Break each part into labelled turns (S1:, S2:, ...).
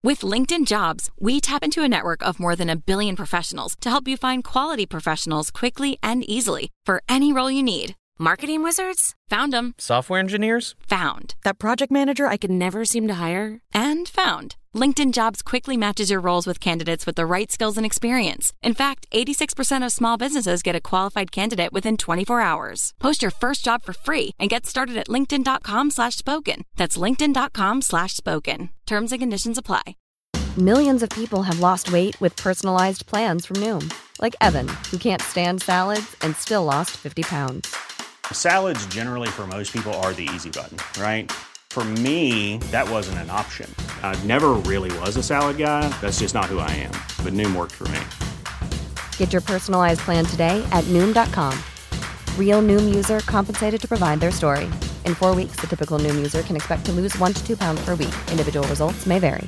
S1: With LinkedIn Jobs, we tap into a network of more than 1 billion professionals to help you find quality professionals quickly and easily for any role you need. Marketing wizards? Found them.
S2: Software engineers?
S1: Found. That project manager I could never seem to hire? And found. LinkedIn Jobs quickly matches your roles with candidates with the right skills and experience. In fact, 86% of small businesses get a qualified candidate within 24 hours. Post your first job for free and get started at linkedin.com/spoken. That's linkedin.com/spoken. Terms and conditions apply.
S3: Millions of people have lost weight with personalized plans from Noom. Like Evan, who can't stand salads and still lost 50 pounds.
S4: Salads generally for most people are the easy button, right? For me, that wasn't an option. I never really was a salad guy. That's just not who I am. But Noom worked for me.
S3: Get your personalized plan today at Noom.com. Real Noom user compensated to provide their story. In 4 weeks, the typical Noom user can expect to lose 1 to 2 pounds per week. Individual results may vary.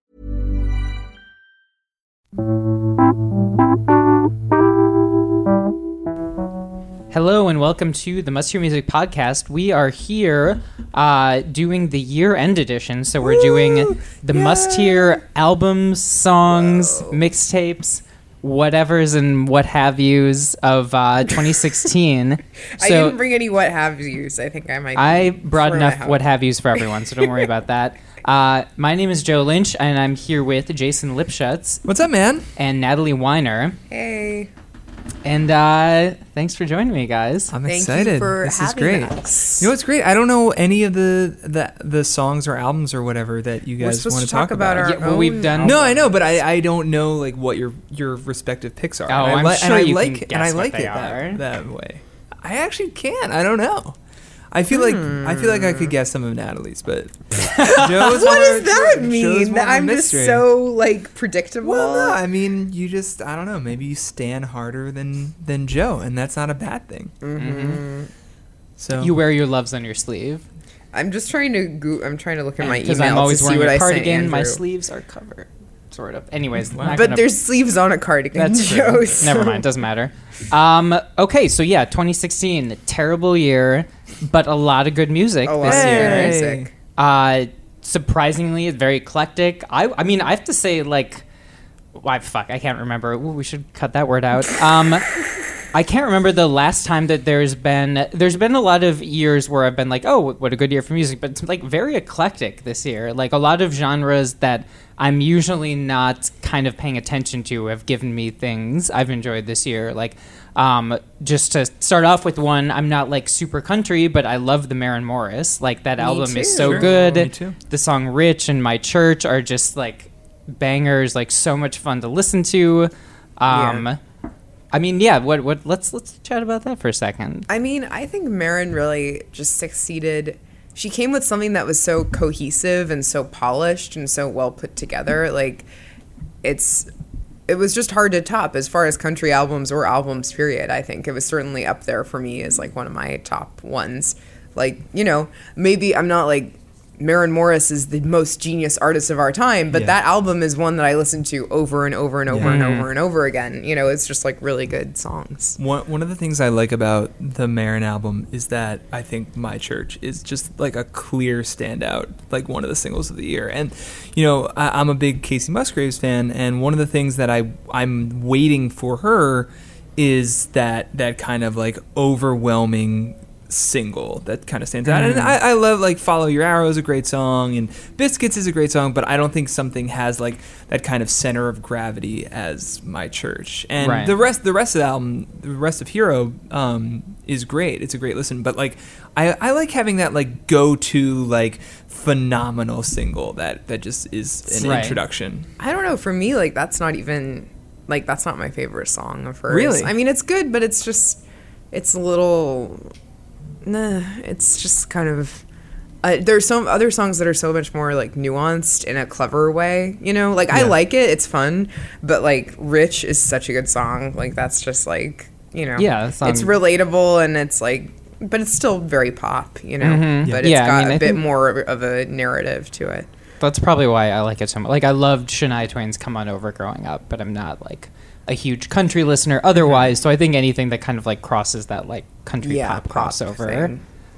S5: Hello and welcome to the Must Hear Music Podcast. We are here doing the year-end edition, so we're doing the Must Hear albums, songs, mixtapes, whatevers and what have yous of 2016.
S6: I didn't bring any what have yous. I think I might.
S5: I brought enough what have yous for everyone, so don't worry about that. My name is Joe Lynch, and I'm here with Jason Lipschutz.
S7: What's up, man?
S5: And Natalie Weiner.
S6: Hey.
S5: And thanks for joining me, guys.
S7: I'm
S6: Thank
S7: excited.
S6: You for
S7: this
S6: having
S7: is great.
S6: Us.
S7: You know what's great? I don't know any of the songs or albums or whatever that you guys want to talk about.
S6: Our own
S5: we've done.
S7: No, I know, but I don't know like what your respective picks are.
S5: Oh, I'm sure you can guess what they are.
S7: that way. I actually can't. I don't know. I feel like I could guess some of Natalie's, but Joe's
S6: what does that mean?
S7: That
S6: I'm just so like predictable.
S7: Well, no, I mean you just I don't know. Maybe you stand harder than Joe, and that's not a bad thing.
S6: Mm-hmm.
S7: So
S5: you wear your loves on your sleeve.
S6: I'm just trying to. I'm trying to look at my email
S5: because I'm always
S6: to
S5: wearing
S6: see what
S5: a
S6: I sent
S5: cardigan.
S6: Andrew.
S5: My sleeves are covered, sort of. Anyways,
S6: but there's sleeves on a cardigan.
S5: That's
S6: Joe,
S5: true.
S6: so.
S5: Never mind, doesn't matter. Okay, so yeah, 2016, terrible year, but a lot of good music this year. Surprisingly, it's very eclectic. I mean, I have to say, like, I can't remember. Ooh, we should cut that word out. I can't remember the last time that there's been a lot of years where I've been like, oh, what a good year for music, but it's like very eclectic this year. Like a lot of genres that I'm usually not kind of paying attention to have given me things I've enjoyed this year. Like, just to start off with one, I'm not like super country, but I love the Maren Morris. Like that album is so good.
S7: Me too.
S5: The song Rich and My Church are just like bangers, like so much fun to listen to. I mean, yeah, what let's chat about that for a second.
S6: I mean, I think Maren really just succeeded. She came with something that was so cohesive and so polished and so well put together. Like, it was just hard to top as far as country albums or albums, period. I think it was certainly up there for me as, like, one of my top ones. Like, you know, maybe I'm not, like, Maren Morris is the most genius artist of our time, but that album is one that I listen to over and over and over and over and over again. You know, it's just like really good songs.
S7: One of the things I like about the Maren album is that I think My Church is just like a clear standout, like one of the singles of the year. And, you know, I'm a big Kacey Musgraves fan, and one of the things that I'm waiting for her is that kind of like overwhelming single that kind of stands out. And I love like Follow Your Arrow is a great song, and Biscuits is a great song, but I don't think something has like that kind of center of gravity as My Church. And the rest of the album, the rest of Hero is great. It's a great listen, but like I like having that like go-to like phenomenal single that just is an introduction.
S6: I don't know, for me, like that's not even like that's not my favorite song of hers.
S7: Really?
S6: I mean, it's good, but it's just it's a little it's just kind of there's some other songs that are so much more like nuanced in a clever way, you know, like I like it, it's fun, but like Rich is such a good song. Like that's just like, you know, it's relatable, and it's like, but it's still very pop, you know, but it's got a bit more of a narrative to it.
S5: That's probably why I like it so much. Like I loved Shania Twain's Come On Over growing up, but I'm not like a huge country listener otherwise, so I think anything that kind of like crosses that like country pop crossover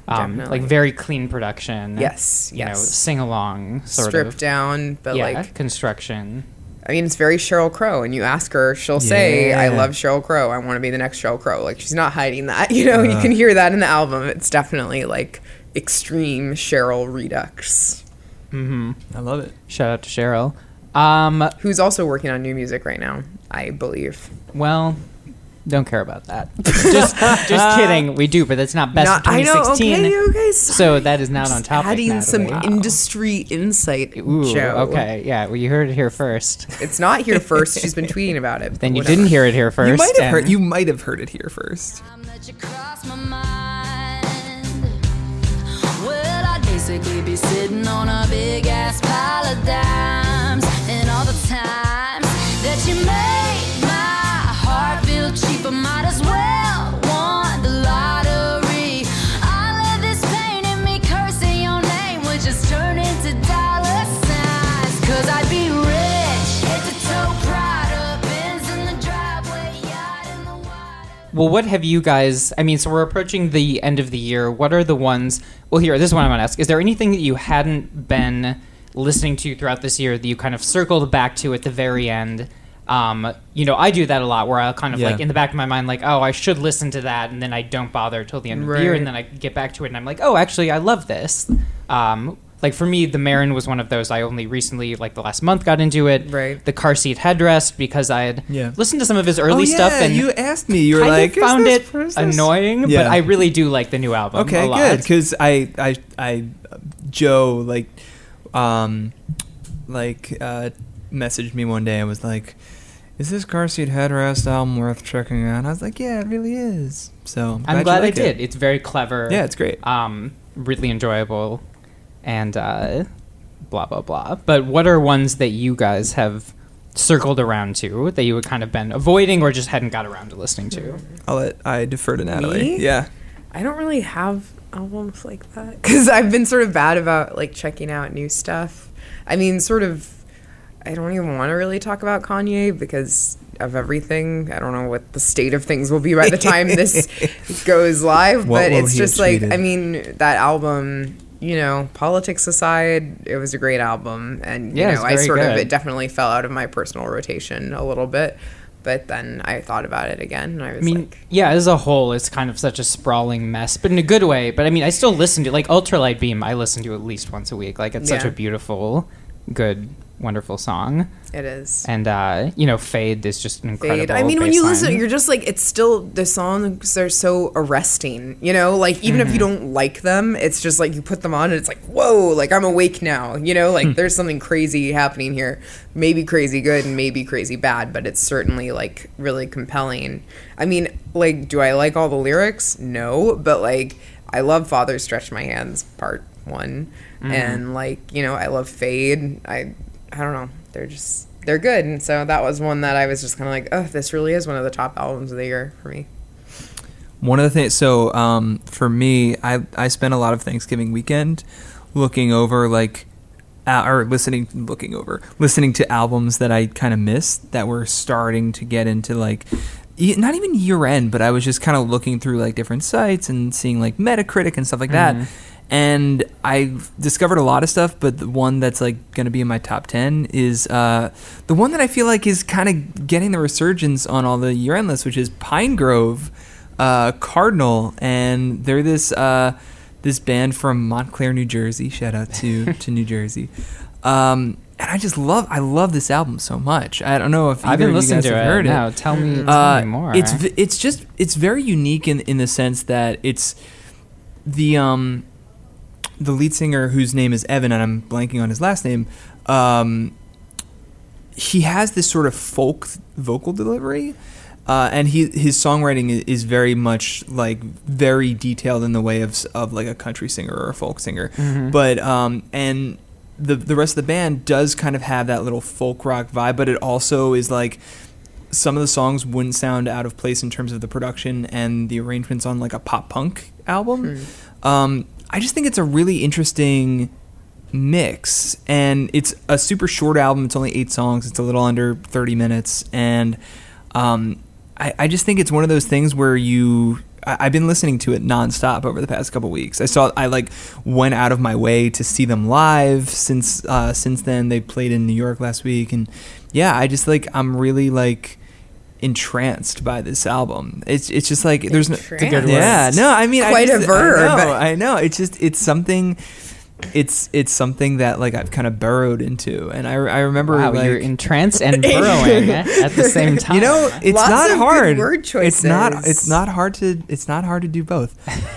S6: Definitely.
S5: Like very clean production.
S6: Yes,
S5: You know,
S6: yes.
S5: sing along sort
S6: Stripped
S5: of.
S6: down, but like
S5: construction.
S6: I mean, it's very Sheryl Crow, and you ask her, she'll say, I
S7: Yeah.
S6: love Sheryl Crow. I want to be the next Sheryl Crow. Like, she's not hiding that. You know, you can hear that in the album. It's definitely, like, extreme Cheryl redux.
S7: I love it.
S5: Shout out to Cheryl.
S6: Who's also working on new music right now, I believe.
S5: Well, don't care about that. just kidding. We do, but that's not best of 2016.
S6: I know, okay.
S5: So that is not on topic.
S6: Adding some
S5: Natalie.
S6: industry insight,
S5: Ooh,
S6: Joe.
S5: okay. Yeah, well, you heard it here first.
S6: It's not here first. She's been tweeting about it.
S5: Then you
S6: Whatever.
S5: didn't hear it here first.
S7: You might have heard it here first.
S2: Time that you cross my mind. Well, I'd basically be sitting on a big ass pile of dimes, and all the times that you made my heart feel cheap, I might as well want the lottery. All of this pain in me cursing your name would just turn into dollar signs, 'cause I'd be rich, head to toe, Prada, Benz in the driveway, yacht in the water.
S5: Well, what have you guys... I mean, so we're approaching the end of the year. What are the ones... Well, here, this is what I'm going to ask. Is there anything that you hadn't been listening to throughout this year that you kind of circled back to at the very end? You know, I do that a lot where I'll kind of like in the back of my mind, like, oh, I should listen to that, and then I don't bother till the end of the year, and then I get back to it, and I'm like, oh, actually, I love this. Like, for me, the Marin was one of those. I only recently, like the last month, got into it.
S6: Right.
S5: The Car Seat Headrest, because I had listened to some of his early stuff, and
S7: you asked me. You were
S5: kind
S7: like,
S5: of found
S7: is
S5: it
S7: this-
S5: annoying,
S7: Yeah.
S5: but I really do like the new album.
S7: Okay,
S5: a lot.
S7: good. Because Joe messaged me one day and was like, "Is this Car Seat Headrest album worth checking out?" And I was like, "Yeah, it really is." So
S5: I'm glad
S7: you
S5: I
S7: like
S5: did.
S7: it.
S5: It's very clever.
S7: Yeah, it's great.
S5: Really enjoyable, and blah blah blah. But what are ones that you guys have circled around to that you had kind of been avoiding or just hadn't got around to listening to?
S7: I defer to Natalie.
S6: Me?
S7: Yeah.
S6: I don't really have albums like that because I've been sort of bad about like checking out new stuff. I mean, sort of, I don't even want to really talk about Kanye because of everything. I don't know what the state of things will be by the time this goes live,
S7: What
S6: but
S7: will
S6: it's
S7: he have
S6: just like,
S7: tweeted?
S6: I mean, that album, you know, politics aside, it was a great album. And, you
S5: Yeah,
S6: know,
S5: it's very good.
S6: it definitely fell out of my personal rotation a little bit. But then I thought about it again, and I was like...
S5: yeah, as a whole, it's kind of such a sprawling mess, but in a good way. But I mean, I still listen to, like, Ultralight Beam, I listen to at least once a week. Like, it's such
S6: Yeah.
S5: a beautiful, good, wonderful song.
S6: It is.
S5: And, you know, Fade is just an incredible
S6: Fade. I mean, when you
S5: bass line.
S6: listen, you're just like, it's still, the songs are so arresting, you know? Like, even if you don't like them, it's just like, you put them on and it's like, whoa, like, I'm awake now, you know? Like, there's something crazy happening here. Maybe crazy good and maybe crazy bad, but it's certainly, like, really compelling. I mean, like, do I like all the lyrics? No, but, like, I love Father Stretch My Hands, part 1. And, like, you know, I love Fade. I don't know. They're good. And so that was one that I was just kind of like, oh, this really is one of the top albums of the year for me.
S7: One of the things, so for me, I spent a lot of Thanksgiving weekend looking over listening to albums that I kind of missed that were starting to get into like, not even year end, but I was just kind of looking through like different sites and seeing like Metacritic and stuff like that. And I discovered a lot of stuff, but the one that's like going to be in my top 10 is the one that I feel like is kind of getting the resurgence on all the year-end lists, which is Pine Grove Cardinal, and they're this band from Montclair, New Jersey. Shout out to New Jersey. And I love this album so much. I don't know if
S5: I've
S7: either
S5: been
S7: of you
S5: listening
S7: guys
S5: to
S7: have
S5: it.
S7: heard it.
S5: No, tell me more.
S7: It's very unique in the sense that it's the lead singer, whose name is Evan, and I'm blanking on his last name, he has this sort of folk vocal delivery, and his songwriting is very much like very detailed in the way of like a country singer or a folk singer, but and the rest of the band does kind of have that little folk rock vibe, but it also is like some of the songs wouldn't sound out of place in terms of the production and the arrangements on like a pop punk album. I just think it's a really interesting mix, and it's a super short album. It's only 8 songs. It's a little under 30 minutes, and I I just think it's one of those things where I've been listening to it nonstop over the past couple weeks. I like went out of my way to see them live since then. They played in New York last week, and yeah, I just like I'm really like entranced by this album. It's just like there's no yeah no I mean
S6: quite a verb.
S7: I know it's something. It's something that like I've kind of burrowed into, and I remember like,
S5: you're entranced and burrowing at the same time.
S7: You know, it's
S6: Lots
S7: not
S6: of
S7: hard.
S6: Good word choices.
S7: It's not hard to do both.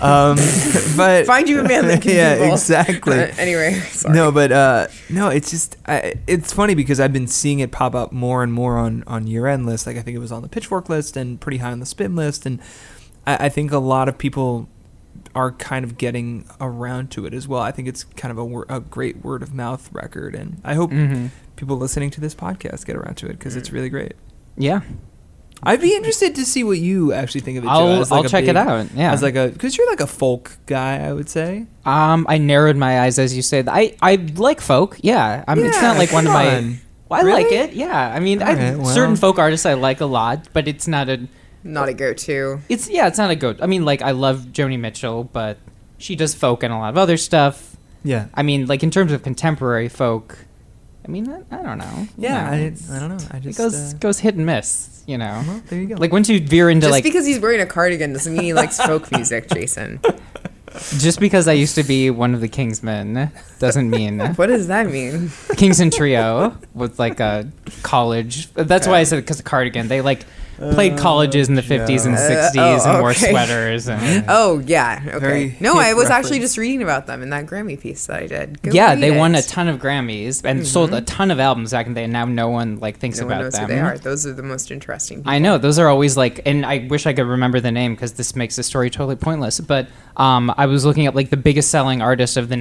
S7: But
S6: find you a man that can
S7: yeah,
S6: do both.
S7: exactly.
S6: Anyway, sorry.
S7: No, but no, it's just it's funny because I've been seeing it pop up more and more on year-end lists. Like I think it was on the Pitchfork list and pretty high on the Spin list, and I think a lot of people are kind of getting around to it as well. I think it's kind of a great word of mouth record, and I hope people listening to this podcast get around to it because it's really great.
S5: Yeah,
S7: I'd be interested to see what you actually think of it. Joe,
S5: I'll check it out. Yeah,
S7: as like because you're like a folk guy, I would say.
S5: I narrowed my eyes as you said. I like folk. Yeah, I mean it's not like one of my. Well, I like it. Yeah, I mean certain folk artists I like a lot, but it's not a
S6: go-to.
S5: It's not a go. I mean, like I love Joni Mitchell, but she does folk and a lot of other stuff.
S7: Yeah.
S5: I mean, like in terms of contemporary folk, I mean, I don't know.
S7: Yeah, I don't know. I just
S5: it goes hit and miss. You know.
S7: Well, there you go.
S5: Like once you veer into
S6: just because he's wearing a cardigan doesn't mean he likes folk music, Jason.
S5: Just because I used to be one of the Kingsmen doesn't mean.
S6: What does that mean?
S5: Kingston Trio was like a college. That's why I said because of cardigan. They like played colleges in the 50s and 60s and wore sweaters. And,
S6: Okay. No, I was actually just reading about them in that Grammy piece that I did.
S5: They won a ton of Grammys and sold a ton of albums back in the day, and now no one like thinks
S6: no
S5: about
S6: one knows
S5: them.
S6: Who they are. Those are the most interesting people.
S5: I know. Those are always like, and I wish I could remember the name because this makes the story totally pointless. But I was looking up like the biggest selling artist of the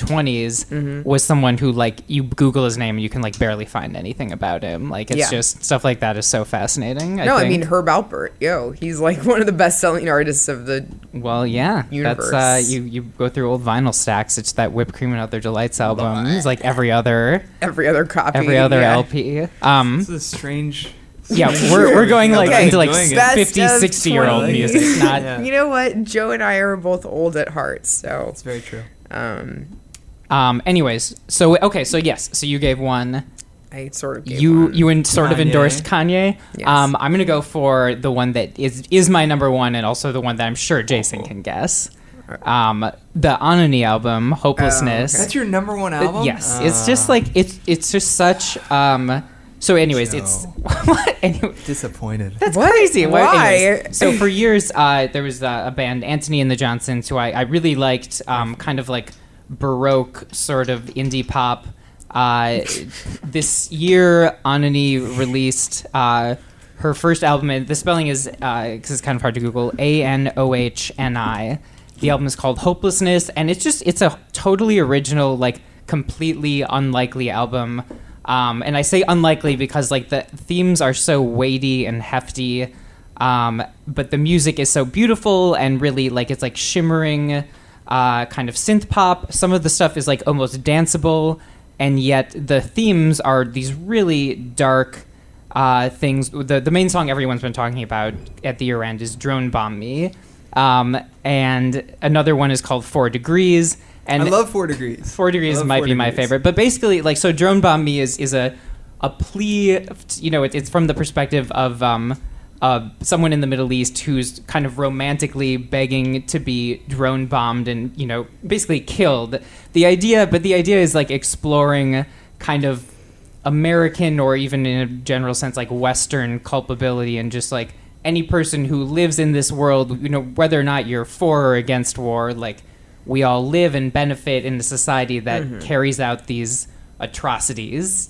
S5: 1920s was someone who like you Google his name and you can like barely find anything about him. Like it's just stuff like that is so fascinating.
S6: I mean Herb Alpert. He's like one of the best selling artists of the universe.
S5: That's you go through old vinyl stacks. It's that Whipped Cream and Other Delights album. It's like every other
S6: copy,
S5: every other LP.
S7: This is a strange.
S5: Yeah, we're going like into like 50,
S6: 60-year-old
S5: music. Not.
S6: You know what? Joe and I are both old at heart, so
S7: it's very true.
S5: Anyways, so yes, so you gave one.
S6: I sort of gave
S5: you
S6: one.
S5: sort of endorsed Kanye.
S6: Yes.
S5: I'm gonna go for the one that is my number one, and also the one that I'm sure Jason can guess. The Anony album, Hopelessness.
S7: That's your number one album?
S5: Yes, it's just like it's just such. So, anyways, it's what? Anyway,
S7: disappointed.
S5: That's crazy.
S6: Why?
S5: Anyways, so for years, there was a band, Anthony and the Johnsons, who I really liked. Kind of like Baroque sort of indie pop. This year, Anony released her first album, and the spelling is because it's kind of hard to Google. Anohni. The album is called Hopelessness, and it's a totally original, like completely unlikely album. And I say unlikely because like the themes are so weighty and hefty, but the music is so beautiful and really like it's like shimmering, kind of synth pop. Some of the stuff is like almost danceable, and yet the themes are these really dark things. The main song everyone's been talking about at the year end is Drone Bomb Me, and another one is called 4 Degrees. And
S7: I love 4 Degrees.
S5: 4 Degrees might be my favorite, but basically, like, so Drone Bomb Me is a plea. You know, it's from the perspective of someone in the Middle East who's kind of romantically begging to be drone bombed and basically killed. The idea is like exploring kind of American or even in a general sense like Western culpability and just like any person who lives in this world, whether or not you're for or against war, like. We all live and benefit in a society that carries out these atrocities,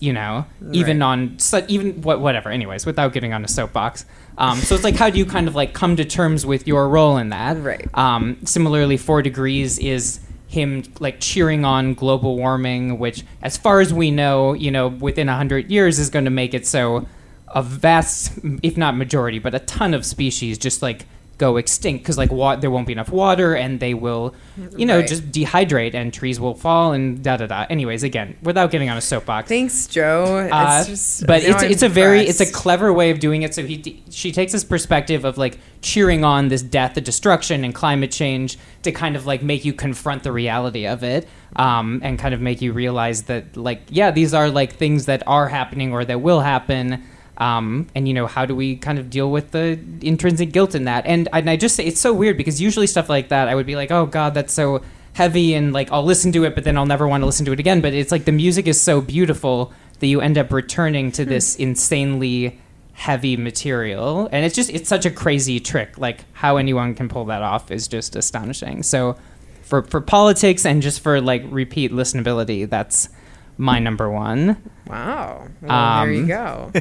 S5: even whatever. Anyways, without getting on a soapbox. So it's like, how do you kind of like come to terms with your role in that?
S6: Right.
S5: Similarly, 4 Degrees is him like cheering on global warming, which, as far as we know, within 100 years is going to make it so a vast, if not majority, but a ton of species just like go extinct because like there won't be enough water and they will, just dehydrate and trees will fall and da da da. Anyways, again, without getting on a soapbox.
S6: Thanks, Joe.
S5: But it's a clever way of doing it. So she takes this perspective of like cheering on this death, the destruction, and climate change to kind of like make you confront the reality of it, and kind of make you realize that like these are like things that are happening or that will happen. And how do we kind of deal with the intrinsic guilt in that? And I just say it's so weird because usually stuff like that I would be like, oh God, that's so heavy, and like I'll listen to it, but then I'll never want to listen to it again. But it's like the music is so beautiful that you end up returning to this insanely heavy material, and it's such a crazy trick. Like how anyone can pull that off is just astonishing. So for politics and just for like repeat listenability, that's my number one.
S6: Wow. Well, there you go.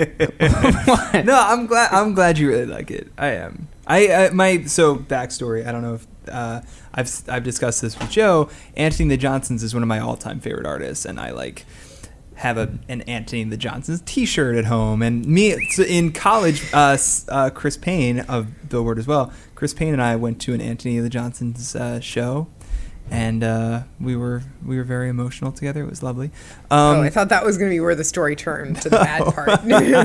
S7: No, I'm glad you really like it. I am. So backstory. I don't know if I've discussed this with Joe. Anthony the Johnsons is one of my all-time favorite artists, and I like have an Anthony the Johnsons T-shirt at home. And so in college, Chris Payne of Billboard as well. Chris Payne and I went to an Anthony the Johnsons show. And we were very emotional together. It was lovely.
S6: I thought that was going to be where the story turned to the bad part.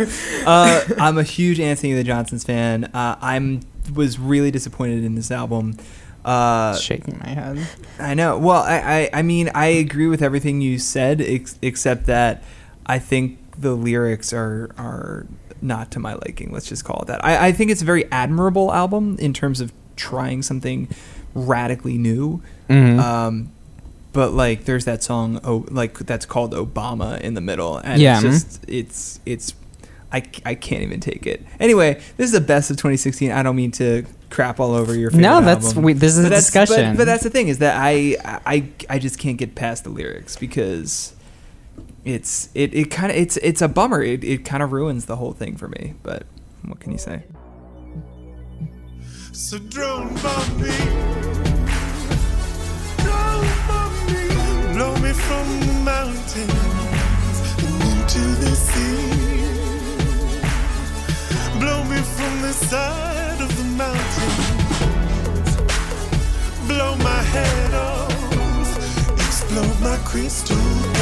S7: I'm a huge Anthony the Johnsons fan. Was really disappointed in this album.
S5: Shaking my head.
S7: I know. Well, I mean, I agree with everything you said, except that I think the lyrics are not to my liking. Let's just call it that. I think it's a very admirable album in terms of trying something radically new.
S5: Mm-hmm.
S7: But like there's that song that's called Obama in the middle, and it's I can't even take it. Anyway, this is the best of 2016. I don't mean to crap all over your favorite album.
S5: This is a discussion.
S7: But that's the thing, is that I just can't get past the lyrics because it's a bummer. It kind of ruins the whole thing for me. But what can you say?
S8: So drone bomb me, blow me from the mountains and into the sea, blow me from the side of the mountains, blow my head off, explode my crystal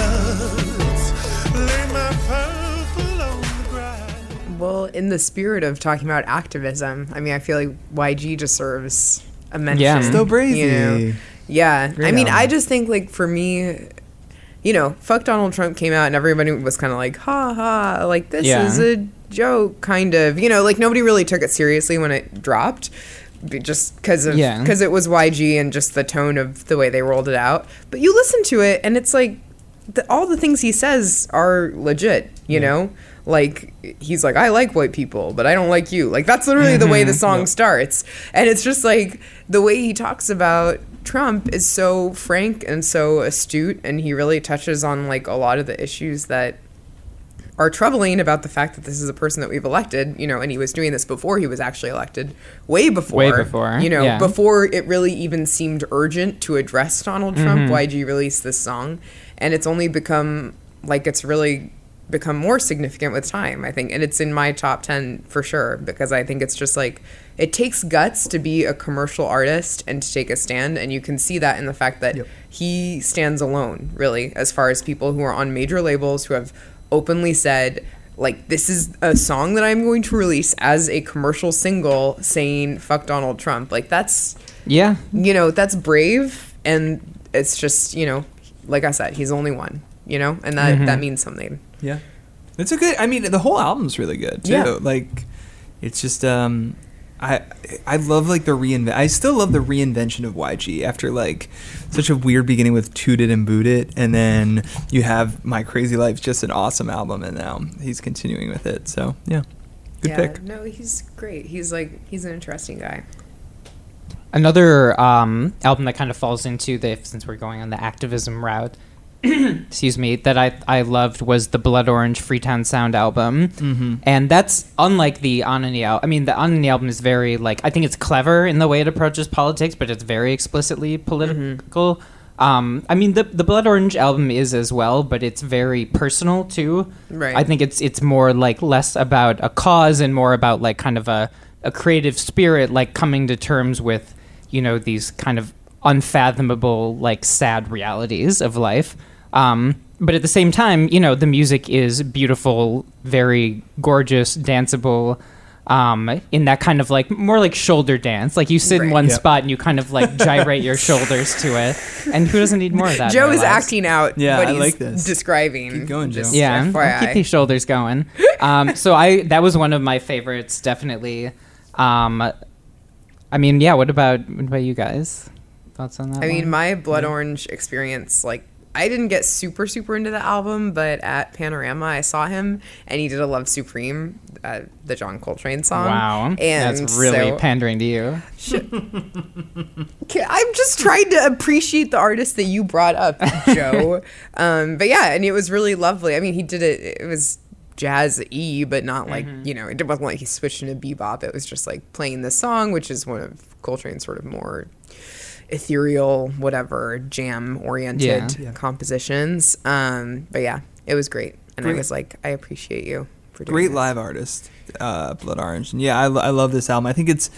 S8: guns, lay my purple on the ground.
S6: Well, in the spirit of talking about activism, I mean, I feel like YG deserves a mention.
S5: Yeah.
S7: Still brazy.
S6: You know? Yeah.
S7: Great
S6: I mean,
S7: album.
S6: I just think, like, for me, Fuck Donald Trump came out and everybody was kind of like, ha ha, like, this is a joke, kind of. Like, nobody really took it seriously when it dropped, just because it was YG and just the tone of the way they rolled it out. But you listen to it, and it's like, all the things he says are legit, you know? Like, he's like, I like white people, but I don't like you. Like, that's literally the way the song starts. And it's just like, the way he talks about Trump is so frank and so astute, and he really touches on, like, a lot of the issues that are troubling about the fact that this is a person that we've elected, and he was doing this before he was actually elected, way before, before it really even seemed urgent to address Donald Trump. YG released this song, and it's only become, like, it's really become more significant with time, I think. And it's in my top 10 for sure, because I think it's just like, it takes guts to be a commercial artist and to take a stand. And you can see that in the fact that he stands alone, really, as far as people who are on major labels who have openly said, like, this is a song that I'm going to release as a commercial single saying, fuck Donald Trump. Like, that's, that's brave. And it's just, like I said, he's only one, and that means something.
S7: Yeah, it's a good. I mean, the whole album's really good too.
S6: Yeah.
S7: Like, it's just I love like the reinvent. I still love the reinvention of YG after like such a weird beginning with Toot It and Boot It, and then you have My Crazy Life's just an awesome album, and now he's continuing with it. So yeah, good pick.
S6: No, he's great. He's an interesting guy.
S5: Another album that kind of falls into since we're going on the activism route. Excuse me, that I loved was the Blood Orange Freetown Sound album. And that's unlike the Anani album. I mean, the Anani album is very, like, I think it's clever in the way it approaches politics, but it's very explicitly political. I mean, the Blood Orange album is as well, but it's very personal too.
S6: Right.
S5: I think it's more like less about a cause and more about like kind of a a creative spirit, like coming to terms with, you know, these kind of unfathomable, like sad realities of life. But at the same time, you know, the music is beautiful, very gorgeous, danceable, in that kind of like more like shoulder dance. Like you sit in one spot and you kind of like gyrate your shoulders to it. And who doesn't need more of that?
S6: Joe is acting out what
S7: I
S6: he's
S7: like this.
S6: describing.
S7: Keep going, Joe.
S5: Yeah,
S6: FYI.
S5: keep these shoulders going. So that was one of my favorites, definitely. I mean, yeah. What about you guys? Thoughts on that?
S6: I mean, my Blood Orange experience, like, I didn't get super into the album, but at Panorama, I saw him, and he did a Love Supreme, the John Coltrane song.
S5: Wow,
S6: and
S5: that's really pandering to you.
S6: I'm just trying to appreciate the artist that you brought up, Joe. But yeah, and it was really lovely. I mean, he did it. It was jazz-y, but not like, you know, it wasn't like he switched into bebop. It was just like playing this song, which is one of Coltrane's sort of more ethereal, whatever, jam-oriented compositions. But yeah, it was great. And I was like, I appreciate you for doing
S7: Great
S6: this.
S7: live artist, Blood Orange. And yeah, I love this album. I think it's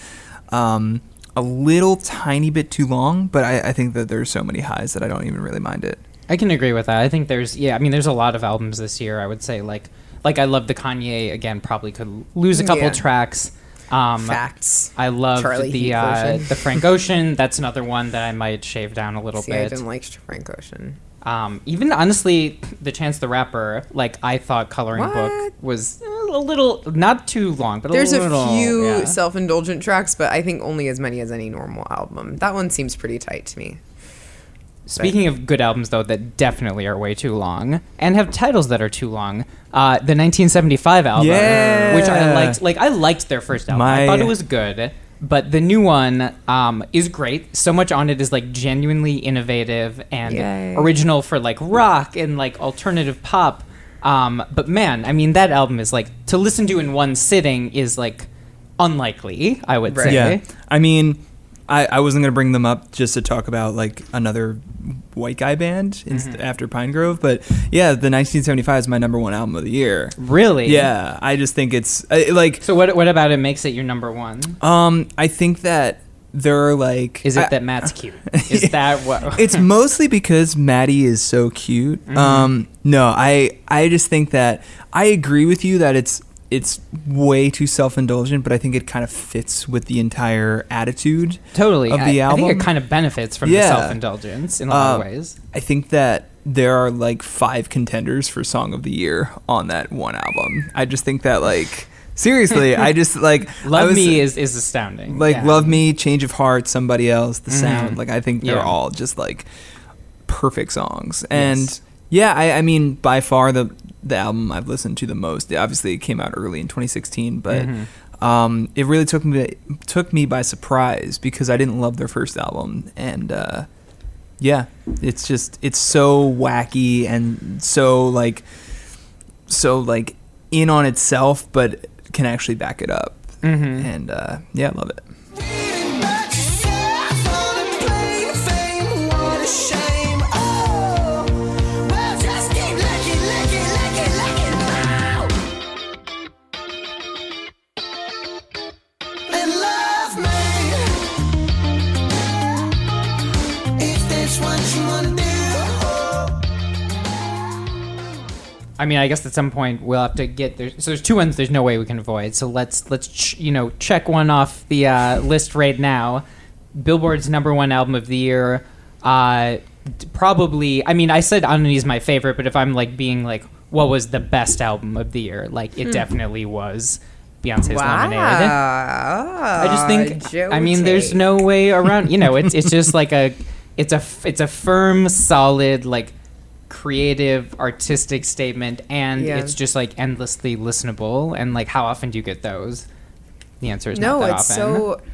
S7: a little tiny bit too long, but I think that there's so many highs that I don't even really mind it.
S5: I can agree with that. I think there's a lot of albums this year. I would say like I love the Kanye, again, probably could lose a couple tracks.
S6: Facts.
S5: I love
S6: Charlie Heath version.
S5: the Frank Ocean. That's another one that I might shave down a little bit.
S6: I didn't like Frank Ocean.
S5: Even honestly, the Chance the Rapper, like I thought Coloring Book was a little, not too long, but
S6: there's
S5: a little.
S6: There's a few self-indulgent tracks, but I think only as many as any normal album. That one seems pretty tight to me.
S5: Speaking of good albums, though, that definitely are way too long and have titles that are too long, the 1975 album, which I liked. Like, I liked their first album. I thought it was good, but the new one is great. So much on it is, like, genuinely innovative and original for, like, rock and, like, alternative pop. But, man, I mean, that album is, like, to listen to in one sitting is, like, unlikely, I would say.
S7: Yeah. I mean, I wasn't going to bring them up just to talk about, like, another white guy band after Pine Grove, but yeah, the 1975 is my number one album of the year.
S5: Really?
S7: Yeah, I just think it's like.
S5: So what about it makes it your number one?
S7: I think that there are like.
S5: Is it that Matt's cute? Is that what?
S7: It's mostly because Maddie is so cute. No, I just think that I agree with you that it's way too self-indulgent, but I think it kind of fits with the entire attitude of the album.
S5: I think it kind of benefits from the self-indulgence in a lot of ways.
S7: I think that there are like 5 contenders for Song of the Year on that one album. I just think that, like, seriously, I just like
S5: Love Me is astounding.
S7: Like Love Me, Change of Heart, Somebody Else, The Sound. Like I think they're all just like perfect songs. And yeah, I mean, by far the album I've listened to the most. Obviously, it came out early in 2016, but it really took me by surprise because I didn't love their first album, and it's so wacky and so like in on itself, but can actually back it up, and I love it.
S5: I mean, I guess at some point we'll have to get there. So there's 2 ones there's no way we can avoid. So let's check one off the list right now. Billboard's number 1 album of the year. Probably, I mean, I said Underneath is my favorite, but if I'm like being like, what was the best album of the year? Like, it definitely was Beyonce's Lemonade. I just think,
S6: Joe
S5: I mean, there's no way around. You know, it's just like it's a firm, solid, like, creative artistic statement, and it's just like endlessly listenable. And like, how often do you get those? The answer is not that often.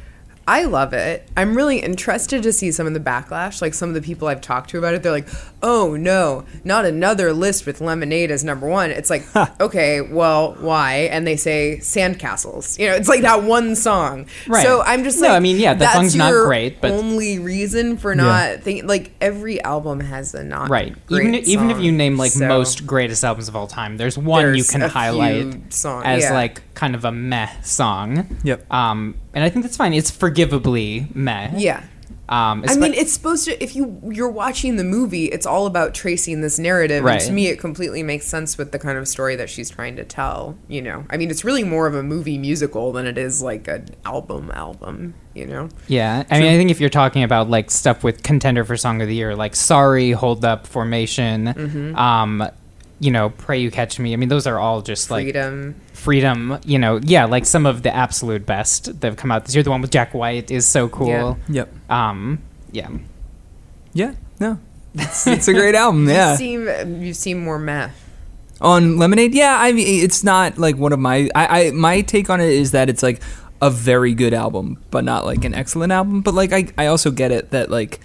S6: I love it. I'm really interested to see some of the backlash. Like some of the people I've talked to about it, they're like, oh no, not another list with Lemonade as number one. It's like, okay, well, why? And they say Sandcastles. You know, it's like that one song.
S5: Right.
S6: So I'm just like,
S5: no, I mean, yeah, that song's not great, but
S6: only reason for not thinking, like every album has a not
S5: right.
S6: great
S5: Even if you name like
S6: so
S5: most greatest albums of all time, there's one you can highlight as like kind of a meh song.
S7: Yep.
S5: And I think that's fine. It's forgivably meh.
S6: Yeah. I mean, it's supposed to, if you're watching the movie, it's all about tracing this narrative.
S5: Right.
S6: And to me, it completely makes sense with the kind of story that she's trying to tell, you know. I mean, it's really more of a movie musical than it is like an album, you know.
S5: Yeah. I mean, I think if you're talking about like stuff with contender for Song of the Year, like Sorry, Hold Up, Formation, you know, Pray You Catch Me. I mean, those are all just like freedom, you know, like some of the absolute best that have come out this year. The one with Jack White is so cool.
S7: Yeah.
S5: Yeah.
S7: Yeah. No. It's a great album. Yeah.
S6: You seem more meh.
S7: On Lemonade, yeah. I mean, it's not like one of my. My take on it is that it's like a very good album, but not like an excellent album. But like, I also get it that like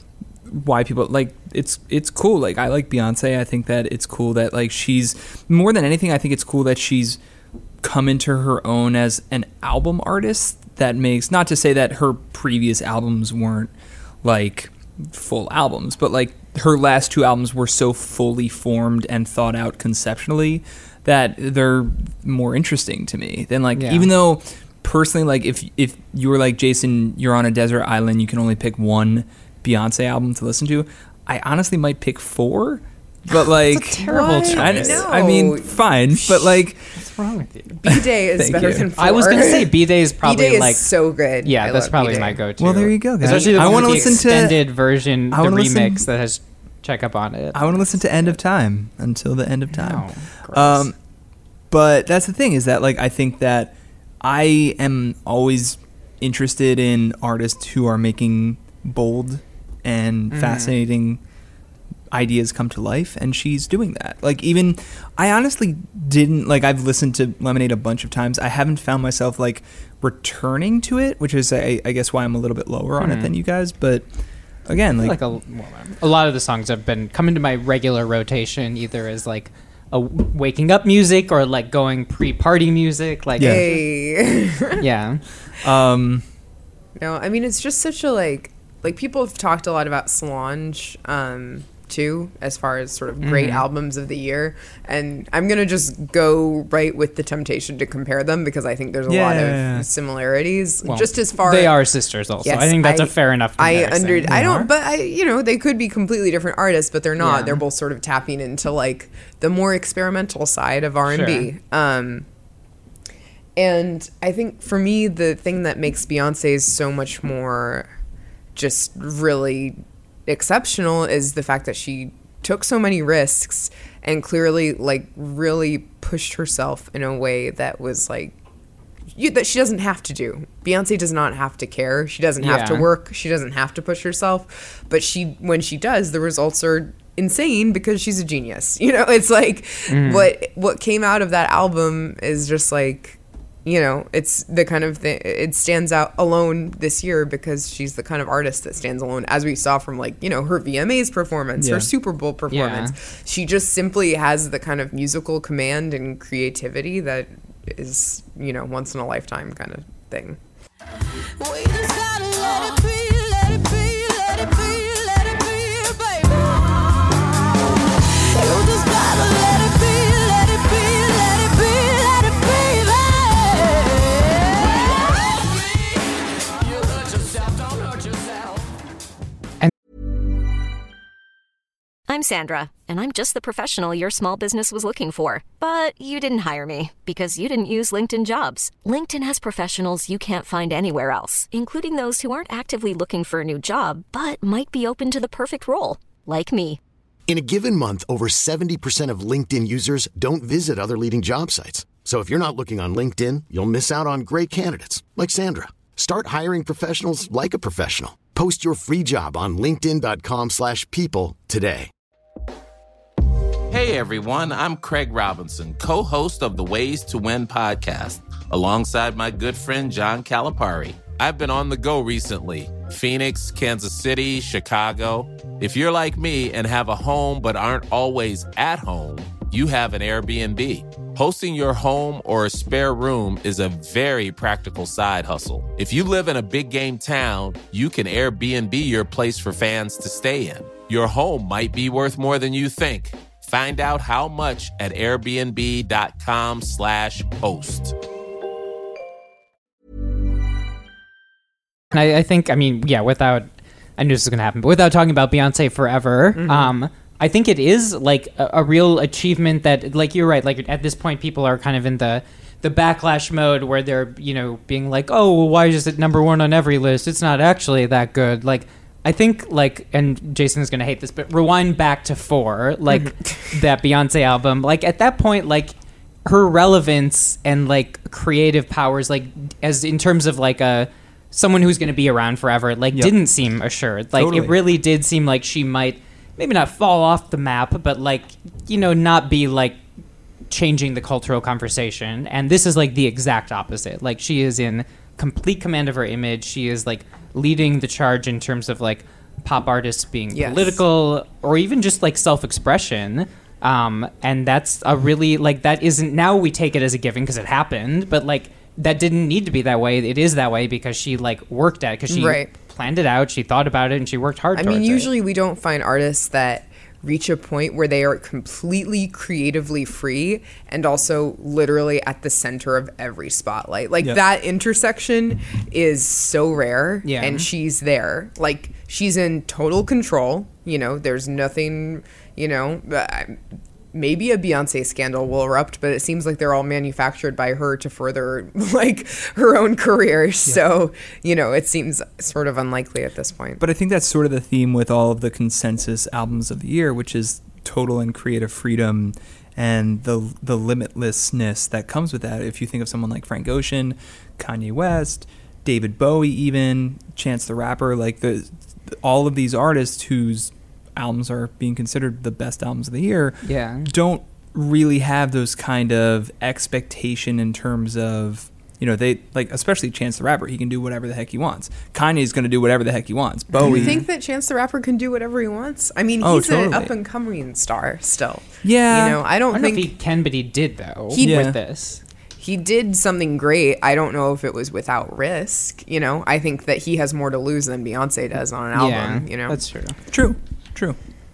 S7: why people like it's cool. Like I like Beyonce. I think that it's cool that like she's more than anything. I think it's cool that she's come into her own as an album artist. That makes, not to say that her previous albums weren't like full albums, but like her last two albums were so fully formed and thought out conceptually that they're more interesting to me than like, even though personally, like if you were like, Jason, you're on a desert island, you can only pick one Beyonce album to listen to, I honestly might pick 4, but like
S5: it's a terrible choice.
S7: I mean, fine, but like,
S5: what's wrong with you?
S6: B-Day is better than 4.
S5: I was gonna say B-Day is probably
S6: B-Day is
S5: like
S6: so good.
S5: Yeah, that's probably my go-to.
S7: Well, there you go, guys.
S5: Especially
S7: I
S5: want to
S7: listen
S5: extended version, the remix
S7: listen,
S5: that has Check Up On It.
S7: I want to listen to End of Time until the end of time.
S5: Gross.
S7: But that's the thing, is that like I think that I am always interested in artists who are making bold and fascinating ideas come to life, and she's doing that. Like, even I honestly didn't like, I've listened to Lemonade a bunch of times. I haven't found myself like returning to it, which is I guess why I'm a little bit lower on it than you guys. But again, like
S5: a lot of the songs have been coming to my regular rotation, either as like a waking up music or like going pre-party music. Like, yeah.
S6: No, I mean, it's just such a like people have talked a lot about Solange too, as far as sort of great albums of the year, and I'm gonna just go right with the temptation to compare them because I think there's a lot of similarities.
S5: Well,
S6: just as far
S5: they are sisters also.
S6: Yes,
S5: I think that's a fair enough comparison.
S6: They could be completely different artists, but they're not. They're both sort of tapping into like the more experimental side of R&B. Sure. And I think for me, the thing that makes Beyonce so much more just really exceptional is the fact that she took so many risks and clearly like really pushed herself in a way that was like that she doesn't have to do. Beyonce does not have to care. She doesn't have to work. She doesn't have to push herself. But when she does, the results are insane because she's a genius. You know, it's like what came out of that album is just like, you know, it's the kind of thing, it stands out alone this year because she's the kind of artist that stands alone, as we saw from like, you know, her VMAs performance, her Super Bowl performance. She just simply has the kind of musical command and creativity that is, you know, once in a lifetime kind of thing. We just gotta let it be, let it be, let it be, let it be, baby. You just gotta let it be, let it be, let it be, let it be, baby.
S9: I'm Sandra, and I'm just the professional your small business was looking for. But you didn't hire me because you didn't use LinkedIn Jobs. LinkedIn has professionals you can't find anywhere else, including those who aren't actively looking for a new job, but might be open to the perfect role, like me.
S10: In a given month, over 70% of LinkedIn users don't visit other leading job sites. So if you're not looking on LinkedIn, you'll miss out on great candidates like Sandra. Start hiring professionals like a professional. Post your free job on linkedin.com/people today.
S11: Hey everyone, I'm Craig Robinson, co-host of the Ways to Win podcast, alongside my good friend John Calipari. I've been on the go recently. Phoenix, Kansas City, Chicago. If you're like me and have a home but aren't always at home, you have an Airbnb. Hosting your home or a spare room is a very practical side hustle. If you live in a big game town, you can Airbnb your place for fans to stay in. Your home might be worth more than you think. Find out how much at airbnb.com/host.
S5: And I think, I mean, yeah, I knew this was going to happen, but without talking about Beyonce forever, I think it is like a real achievement that, like, you're right, like at this point people are kind of in the backlash mode where they're, you know, being like, oh, well, why is it number one on every list? It's not actually that good. Like, I think, like, and Jason's going to hate this, but rewind back to 4, like, that Beyonce album. Like, at that point, like, her relevance and, like, creative powers, like, as in terms of, like, someone who's going to be around forever, like, didn't seem assured. Like, It really did seem like she might maybe not fall off the map, but, like, you know, not be, like, changing the cultural conversation. And this is, like, the exact opposite. Like, she is in complete command of her image. She is, like, leading the charge in terms of, like, pop artists being political or even just, like, self-expression. And that's a really, like, that isn't, now we take it as a given because it happened, but, like, that didn't need to be that way. It is that way because she, like, worked at it, because she planned it out, she thought about it, and she worked hard towards it.
S6: I mean, usually we don't find artists that reach a point where they are completely creatively free and also literally at the center of every spotlight. Like, that intersection is so rare, and she's there. Like, she's in total control. You know, there's nothing, you know, maybe a Beyonce scandal will erupt, but it seems like they're all manufactured by her to further, like, her own career. So, you know, it seems sort of unlikely at this point.
S7: But I think that's sort of the theme with all of the consensus albums of the year, which is total and creative freedom and the limitlessness that comes with that. If you think of someone like Frank Ocean, Kanye West, David Bowie, even Chance the Rapper, like all of these artists whose albums are being considered the best albums of the year, don't really have those kind of expectation in terms of, you know, they, like, especially Chance the Rapper, he can do whatever the heck he wants. Kanye's going to do whatever the heck he wants. Bowie.
S6: Do you think that Chance the Rapper can do whatever he wants? I mean, he's an up-and-coming star still.
S7: Yeah.
S6: You know, I don't think
S5: know if he can, but he did, though, with this.
S6: He did something great. I don't know if it was without risk, you know? I think that he has more to lose than Beyonce does on an album, you know?
S5: That's true.
S7: True.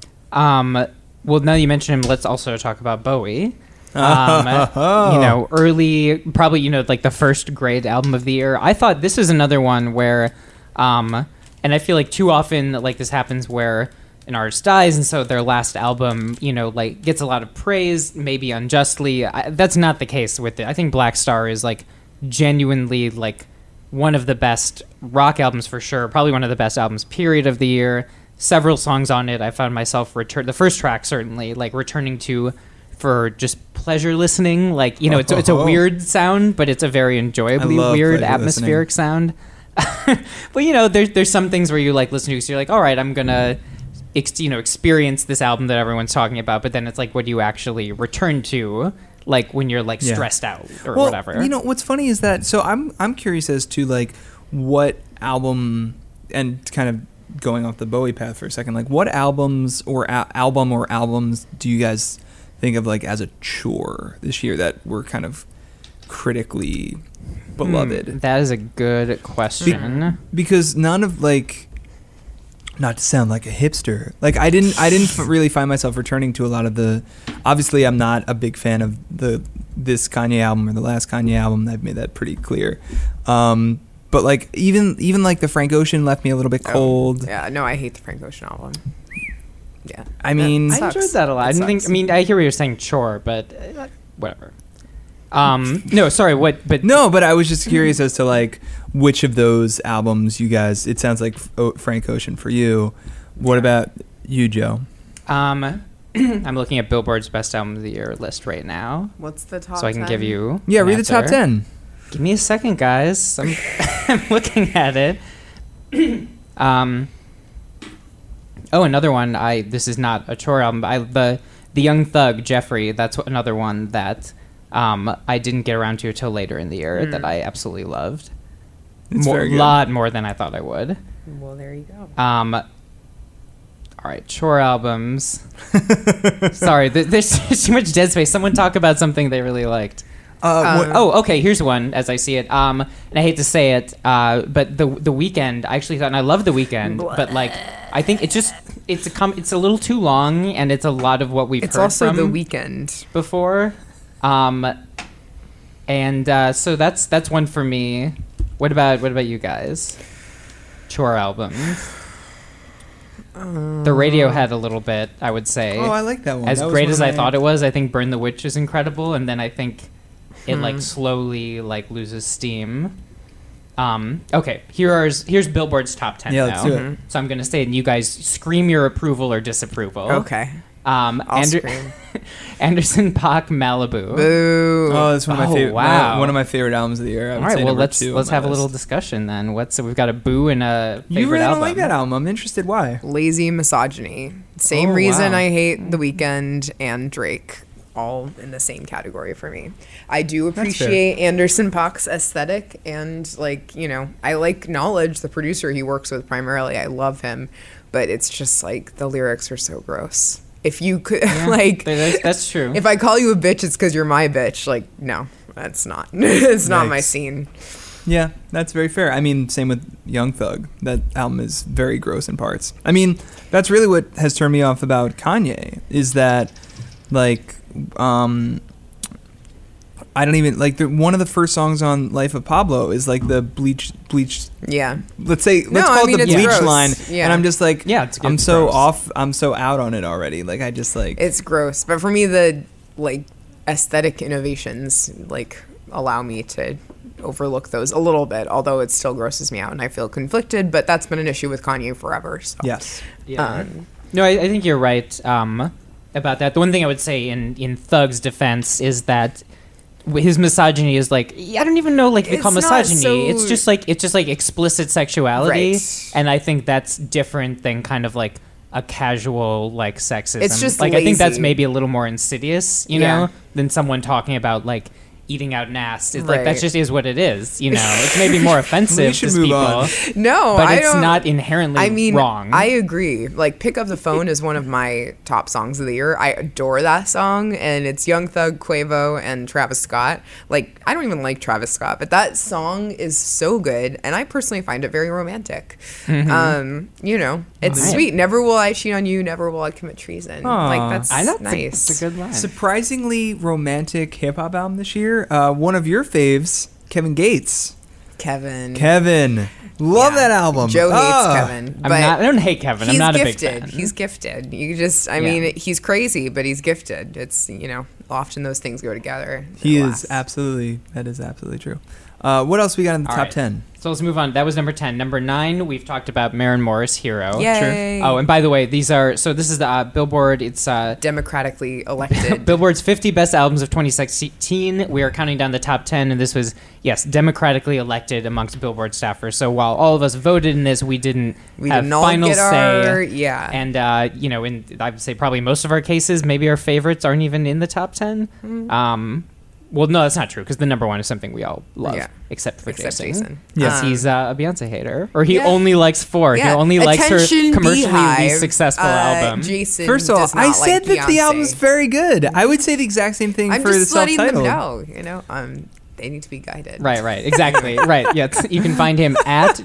S5: Well, now you mentioned him, let's also talk about Bowie. You know, early, probably, you know, like the first great album of the year. I thought this is another one where, and I feel like too often, like, this happens where an artist dies, and so their last album, you know, like, gets a lot of praise, maybe unjustly. That's not the case with it. I think Black Star is, like, genuinely, like, one of the best rock albums for sure. Probably one of the best albums, period, of the year. Several songs on it I found myself the first track certainly, like, returning to for just pleasure listening. Like, you know, it's a weird sound, but it's a very enjoyably weird atmospheric sound. But, you know, there's some things where you, like, listen to, so you're like, all right, I'm gonna experience this album that everyone's talking about, but then it's like, what do you actually return to, like, when you're, like, stressed out or whatever?
S7: You know, what's funny is that, so I'm curious as to, like, what album, and kind of going off the Bowie path for a second, like, what albums or albums do you guys think of, like, as a chore this year that were kind of critically beloved?
S5: That is a good question.
S7: Because none of, like, not to sound like a hipster, like, I didn't really find myself returning to a lot of the, obviously I'm not a big fan of this Kanye album or the last Kanye album. I've made that pretty clear. But, like, even like the Frank Ocean left me a little bit cold.
S6: Yeah, no, I hate the Frank Ocean album. Yeah,
S7: I mean,
S5: I enjoyed that a lot. I hear what you're saying, chore, but whatever. No, sorry, what? But
S7: no, but I was just curious as to, like, which of those albums you guys. It sounds like Frank Ocean for you. What about you, Joe?
S5: I'm looking at Billboard's best album of the year list right now.
S6: What's the top?
S5: So I can
S6: 10?
S5: give you.
S7: Yeah, read the top 10.
S5: Give me a second, guys. I'm looking at it. Another one. This is not a chore album. But the Young Thug, Jeffrey. That's another one that I didn't get around to until later in the year that I absolutely loved.
S7: It's very good.
S5: lot more than I thought I would.
S6: Well, there you go.
S5: All right, chore albums. Sorry, there's too much dead space. Someone talk about something they really liked. Okay, here's one as I see it. And I hate to say it, but the Weeknd, I actually thought, and I love the Weeknd, but like, I think it's a little too long, and it's a lot of what we've heard from. It's
S6: also the Weeknd
S5: before, and so that's one for me. What about you guys? Chore album. The Radiohead a little bit, I would say.
S7: Oh, I like that one.
S5: As great as I thought it was, I think Burn the Witch is incredible, and then I think it like slowly like loses steam. Okay, here's Billboard's top 10 now.
S7: Let's do it.
S5: So I'm gonna say it, and you guys scream your approval or disapproval.
S6: Okay. I'll scream.
S5: Anderson .Paak Malibu.
S6: Boo.
S7: Oh, that's one of my favorite.
S5: Wow.
S7: One of my favorite albums of the year.
S5: All right, well let's have a little discussion then. So we've got a boo and a favorite
S7: You really
S5: album.
S7: don't like that album. I'm interested. Why?
S6: Lazy misogyny. Same reason I hate The Weeknd and Drake. All in the same category for me. I do appreciate Anderson .Paak's aesthetic, and like, you know, I like Knowledge, the producer he works with primarily. I love him, but it's just like the lyrics are so gross. If you could
S5: that's true.
S6: If I call you a bitch, it's because you're my bitch. Like, no, that's not. It's not my scene.
S7: Yeah, that's very fair. I mean, same with Young Thug. That album is very gross in parts. I mean, that's really what has turned me off about Kanye, is that like I don't even like one of the first songs on Life of Pablo is like the bleach.
S6: Yeah.
S7: Let's call it the bleach
S6: gross.
S7: line.
S6: Yeah.
S7: And I'm just like, I'm so
S5: gross.
S7: off. I'm so out on it already. Like I just like
S6: it's gross. But for me, the like aesthetic innovations like allow me to overlook those a little bit, although it still grosses me out and I feel conflicted. But that's been an issue with Kanye forever. So.
S7: Yes.
S5: Yeah. No, I think you're right about that. The one thing I would say in Thug's defense is that his misogyny is like, I don't even know like they call misogyny. It's just like explicit sexuality,
S6: right.
S5: And I think that's different than kind of like a casual like sexism.
S6: It's just
S5: like
S6: lazy.
S5: I think that's maybe a little more insidious, you know, than someone talking about like eating out an ass. It's like that just is what it is, you know. It's maybe more offensive to people. On.
S6: No,
S5: but it's not inherently wrong.
S6: I agree. Like Pick Up the Phone is one of my top songs of the year. I adore that song, and it's Young Thug, Quavo, and Travis Scott. Like, I don't even like Travis Scott, but that song is so good, and I personally find it very romantic. Mm-hmm. You know, it's sweet. Never will I cheat on you, never will I commit treason. Like, that's nice.
S5: It's a good line.
S7: Surprisingly romantic hip hop album this year. One of your faves, Kevin Gates.
S6: Kevin.
S7: Love that album.
S6: Joe hates Kevin. But
S5: I don't hate Kevin. I'm not
S6: gifted.
S5: a big fan.
S6: He's gifted. You just, I mean, he's crazy, but he's gifted. It's, you know, often those things go together.
S7: That is absolutely true. What else we got in the top 10?
S5: So let's move on. That was number 10. Number 9, we've talked about Maren Morris, Hero.
S6: Yay.
S5: Sure. Oh, and by the way, this is the Billboard. It's
S6: democratically elected.
S5: Billboard's 50 best albums of 2016. We are counting down the top 10, and this was, democratically elected amongst Billboard staffers. So while all of us voted in this, we didn't have final say. And, I would say probably most of our cases, maybe our favorites aren't even in the top 10. Mm-hmm. Well, no, that's not true, because the number 1 is something we all love, except for Jason. Yes, he's a Beyonce hater. Or he only likes 4.
S6: Yeah.
S5: He only likes her commercially
S6: Beehive,
S5: least successful album.
S6: Jason
S7: First of all, I said that the
S6: Beyonce.
S7: album's very good. I would say the exact same thing for the self-titled.
S6: I'm just letting them know, they need to be guided.
S5: Right, exactly. Right, yeah. You can find him at...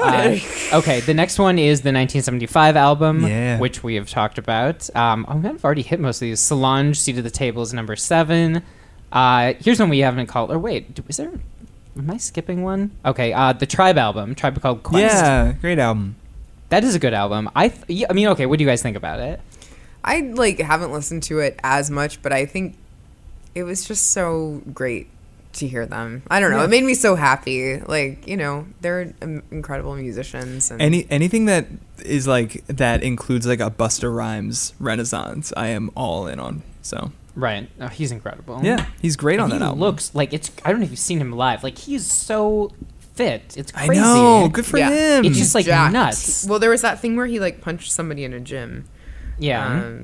S5: okay, the next one is the 1975 album, which we have talked about. I've already hit most of these. Solange, Seat at the Table is number 7. Here's one we haven't called. Or wait, am I skipping one? Okay, the Tribe album, Tribe Called Quest.
S7: Yeah, great album.
S5: That is a good album. I mean, okay, what do you guys think about it?
S6: I haven't listened to it as much, but I think it was just so great to hear them. I don't know. It made me so happy. They're incredible musicians. And
S7: anything that is that includes a Busta Rhymes renaissance, I am all in on. So.
S5: Right. Oh, he's incredible.
S7: Yeah, he's great on that album.
S5: He looks like it's... I don't know if you've seen him live. He's so fit. It's crazy.
S7: I know. Good for him.
S5: It's just
S6: jacked.
S5: nuts.
S6: Well, there was that thing where he punched somebody in a gym.
S5: Yeah.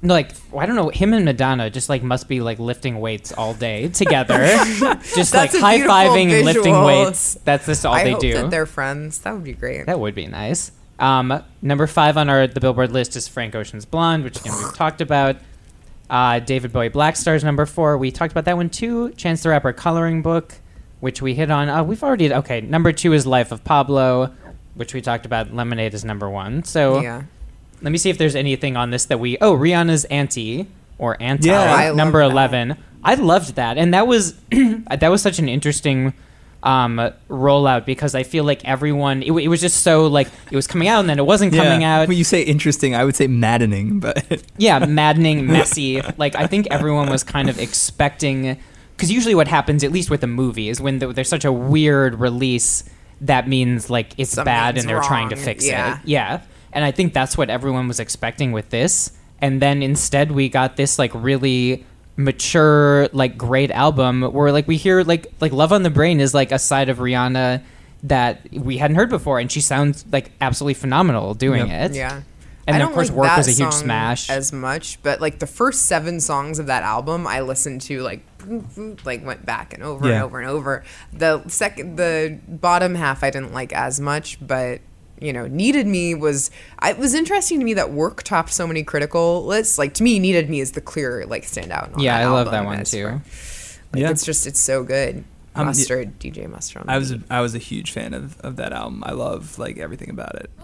S5: No, like, I don't know, him and Madonna just like must be like lifting weights all day together. Just like high-fiving and lifting weights. That's just all they do.
S6: I hope that they're friends. That would be great.
S5: That would be nice. Number 5 on the Billboard list is Frank Ocean's Blonde, which again we've talked about. David Bowie Black Star's number 4. We talked about that one too. Chance the Rapper Coloring Book, which we hit on. We've already... Okay, number 2 is Life of Pablo, which we talked about. Lemonade is number 1. So let me see if there's anything on this that we... Oh, Rihanna's Anti, or Anti, number 11. I loved that. And that was that was such an interesting rollout, because I feel like everyone... It was just so, like, it was coming out and then it wasn't coming out.
S7: When you say interesting, I would say maddening, but...
S5: Yeah, maddening, messy. Like, I think everyone was kind of expecting... Because usually what happens, at least with a movie, is when there's such a weird release, that means, like, it's bad and they're trying to fix it. Yeah. And I think that's what everyone was expecting with this. And then instead we got this, like, really mature, like, great album where, like, we hear, like Love on the Brain is, like, a side of Rihanna that we hadn't heard before. And she sounds, like, absolutely phenomenal doing it.
S6: Yeah.
S5: And then, of course,
S6: like
S5: Work was a huge
S6: song
S5: smash.
S6: As much, but like the first 7 songs of that album, I listened to like went back and over and over and over. The bottom half I didn't like as much, but you know, Needed Me was. It was interesting to me that Work topped so many critical lists. Like to me, Needed Me is the clear like standout.
S5: Yeah, I love that one too.
S6: It's so good. Mustard, DJ Mustard.
S7: I was a huge fan of that album. I love like everything about it.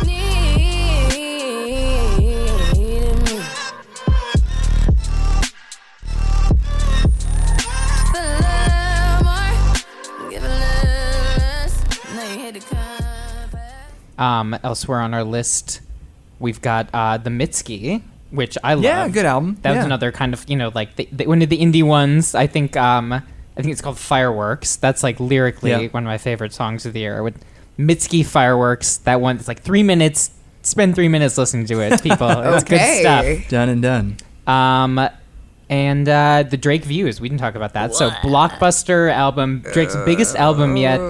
S5: Elsewhere on our list, we've got the Mitski, which I love.
S7: Yeah, good album.
S5: That was another kind of, you know, like one of the indie ones. I think it's called Fireworks. That's like lyrically one of my favorite songs of the year. With Mitski Fireworks, that one, it's like 3 minutes. Spend 3 minutes listening to it, people. It's good stuff.
S7: Done and done.
S5: And the Drake Views, we didn't talk about that. So Blockbuster album, Drake's biggest album yet.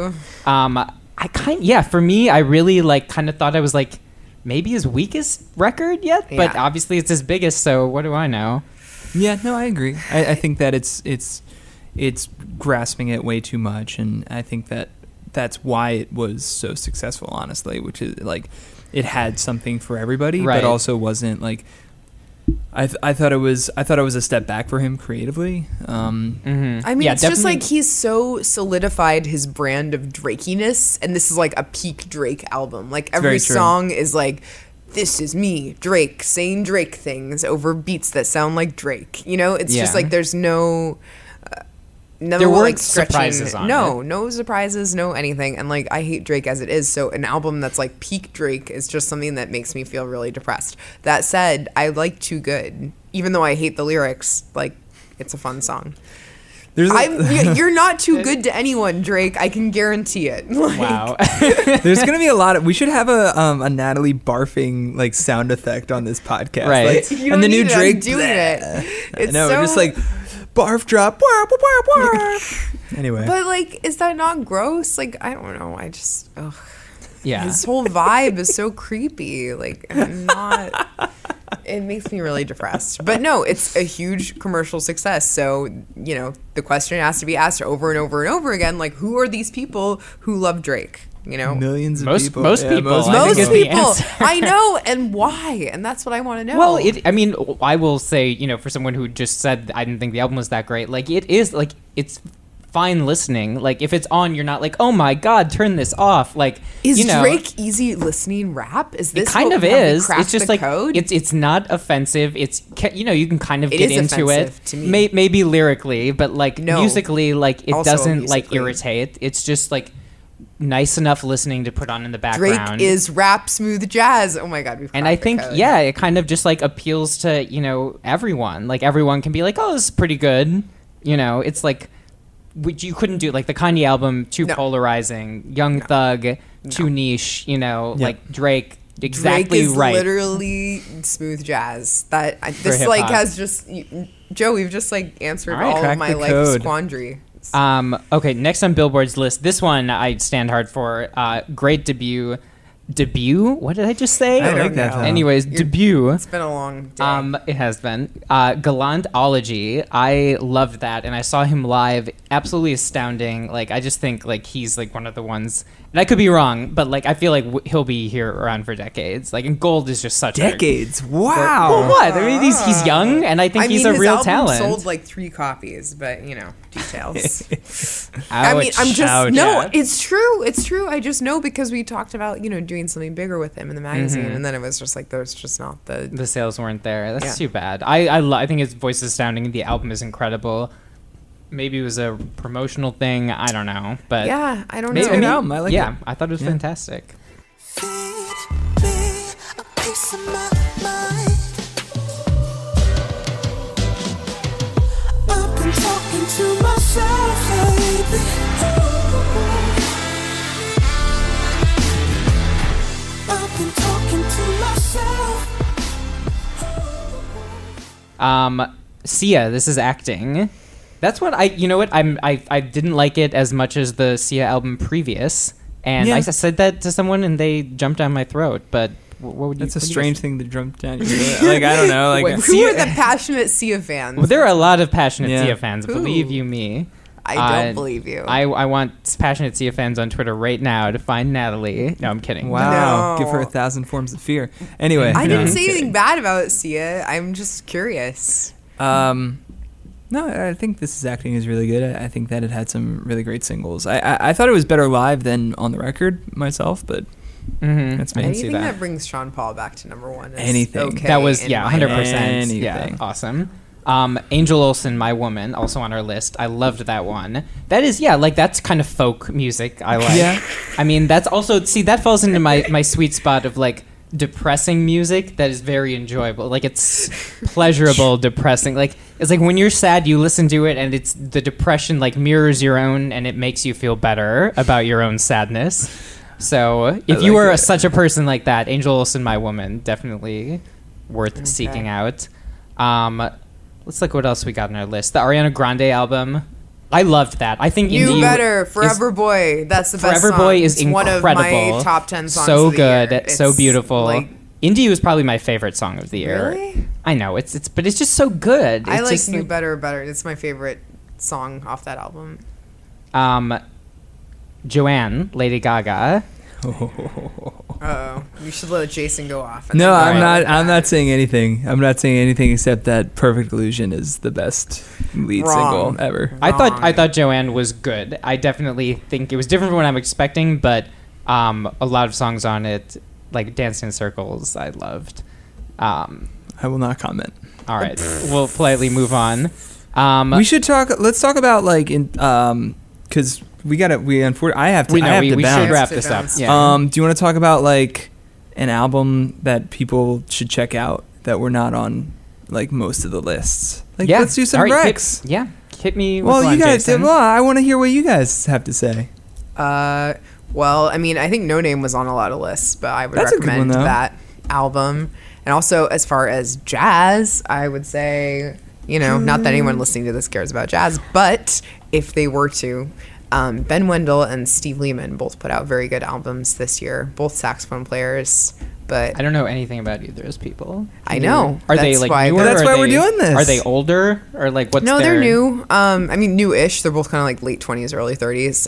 S5: For me, I really like kind of thought I was like maybe his weakest record yet, but obviously it's his biggest. So what do I know?
S7: Yeah, no, I agree. I think that it's grasping it way too much, and I think that's why it was so successful. Honestly, which is like it had something for everybody, but also wasn't like. I thought it was a step back for him creatively.
S6: I mean, it's just like he's so solidified his brand of Drakiness, and this is like a peak Drake album. Like every song is like, this is me, Drake, saying Drake things over beats that sound like Drake. You know, it's just like there's no.
S5: There weren't surprises on it.
S6: No surprises, no anything. And like I hate Drake as it is, so an album that's like peak Drake is just something that makes me feel really depressed. That said, I like Too Good. Even though I hate the lyrics, like it's a fun song. You're not too good to anyone, Drake. I can guarantee it. Like,
S5: wow.
S7: There's gonna be a lot of. We should have a Natalie barfing like sound effect on this podcast,
S5: right?
S7: Like, and the new Drake
S6: I'm doing it. It's
S7: just like. Barf drop. Anyway.
S6: But, like, is that not gross? Like, I don't know. I just, ugh.
S5: Yeah.
S6: His whole vibe is so creepy. Like, I'm not... It makes me really depressed. But no, it's a huge commercial success. So, you know, the question has to be asked over and over and over again, like, who are these people who love Drake? You know,
S7: millions of people.
S5: Most people.
S6: Most people. I know, and why? And that's what I want to know.
S5: Well, I mean, I will say, you know, for someone who just said I didn't think the album was that great, like it is, like it's fine listening. Like if it's on, you're not like, oh my god, turn this off. Like,
S6: is
S5: you know,
S6: Drake easy listening rap? Is this
S5: it kind of is? It's just like
S6: code?
S5: It's not offensive. It's, you know, you can kind of get into it.
S6: To me.
S5: Maybe lyrically, but like musically, like it doesn't like irritate. It's just like nice enough listening to put on in the background.
S6: Drake is rap smooth jazz. Oh my god,
S5: and I think it kind of just like appeals to, you know, everyone. Like everyone can be like, oh, this is pretty good. You know, it's like you couldn't do like the Kanye album, too polarizing, Young Thug, too niche. You know, like Drake. Exactly
S6: Drake is
S5: right.
S6: Literally smooth jazz. This like has just Joe. We've just like answered all of my life squandary.
S5: Okay, next on Billboard's list, this one I stand hard for. Great debut, debut. What did I just say?
S7: I like that.
S5: Anyways, debut.
S6: It's been a long day.
S5: It has been. Galantology. I loved that, and I saw him live. Absolutely astounding. Like, I just think like he's like one of the ones. And I could be wrong, but like I feel like he'll be here around for decades. Like, and Gold is just such
S7: decades. Wow.
S5: Well, what? I mean, he's young, and I think he's a real
S6: his album
S5: talent.
S6: Sold like 3 copies, but details.
S5: Ouch.
S6: I mean, I'm just
S7: Ouch.
S6: It's true. It's true. I just know because we talked about doing something bigger with him in the magazine, and then it was just like there's just not the
S5: sales weren't there. That's too bad. I think his voice is astounding. The album is incredible. Maybe it was a promotional thing. I don't know, but
S6: yeah, I don't know.
S7: It's a good album. I like it.
S5: I thought it was fantastic. Sia, this is acting. That's what I didn't like it as much as the Sia album previous, and I said that to someone and they jumped down my throat. But what would you?
S7: That's a strange thing to jump down your throat. Like, I don't know. Like,
S6: who are the passionate Sia fans?
S5: Well, there are a lot of passionate Sia fans. Believe you me.
S6: I don't believe you.
S5: I want passionate Sia fans on Twitter right now to find Natalie. No, I'm kidding.
S7: Wow. No. Give her 1,000 forms of fear. Anyway.
S6: I didn't say anything bad about Sia. I'm just curious.
S7: No, I think This Is Acting is really good. I think that it had some really great singles. I thought it was better live than on the record myself, but that's me.
S6: Anything that brings Sean Paul back to number 1 is
S7: anything.
S6: Okay.
S5: That was 100%.
S7: Anything.
S5: Yeah, awesome. Angel Olsen, My Woman, also on our list. I loved that one. That is, that's kind of folk music I like.
S7: Yeah.
S5: I mean, that's also, that falls into my sweet spot of like depressing music that is very enjoyable. Like, it's pleasurable, depressing. Like, it's like when you're sad, you listen to it and it's the depression like mirrors your own and it makes you feel better about your own sadness. So if you are such a person like that, Angel Olsen, My Woman, definitely worth seeking out. Let's look what else we got on our list. The Ariana Grande album. I loved that. I think
S6: You Better, Forever Boy. That's the best
S5: Forever
S6: song.
S5: Boy is
S6: it's
S5: incredible.
S6: one of my top 10 songs
S5: so
S6: of the
S5: good,
S6: year.
S5: so beautiful.
S6: Like,
S5: Indie was probably my favorite song of the year.
S6: Really?
S5: I know but it's just so good.
S6: I
S5: It's
S6: like
S5: just
S6: You Better. It's my favorite song off that album.
S5: Joanne, Lady Gaga.
S6: Uh-oh. You should let Jason go off.
S7: No, I'm not saying anything. I'm not saying anything except that Perfect Illusion is the best lead single ever.
S5: I thought Joanne was good. I definitely think it was different from what I'm expecting, but a lot of songs on it, like Dancing in Circles, I loved.
S7: I will not comment.
S5: All right, we'll politely move on.
S7: Let's talk about like because I have to
S5: we
S7: bounce.
S5: should wrap this up.
S7: Yeah. Do you want to talk about like an album that people should check out that were not on like most of the lists? Like, let's do some Rex.
S5: Hit me.
S7: Well, you guys
S5: did.
S7: I want to hear what you guys have to say.
S6: Well, I mean, I think No Name was on a lot of lists, but I would recommend that album. And also, as far as jazz, I would say, not that anyone listening to this cares about jazz, but if they were to, Ben Wendell and Steve Lehman both put out very good albums this year, both saxophone players. But
S5: I don't know anything about either of those people.
S6: I know.
S5: Are they like newer?
S7: That's why we're doing this.
S5: Are they older or like what's?
S6: No, they're new. I mean, new-ish. They're both kind of like late 20s, early 30s.